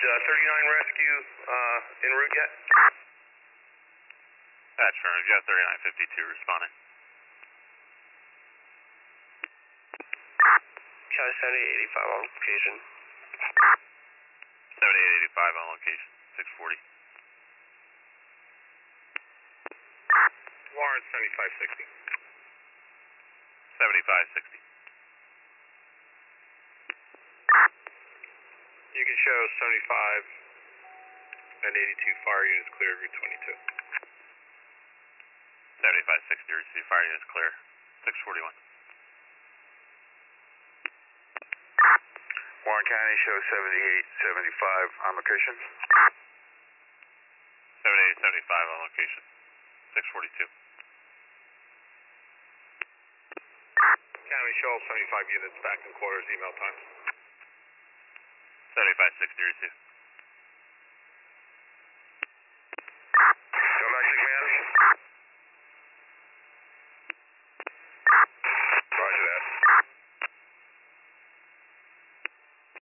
39 rescue en route yet? That's firm. You got 3952 responding. County 7885 on location. 7885 on location. 640. Lawrence 7560. 7560. You can show 75 and 82 fire units clear, route 22. 7560 receive. Fire units clear. 641. Warren County show 7875 on location. 7875 on location. 642. County show 75 units back in quarters, email time. 7560 receive.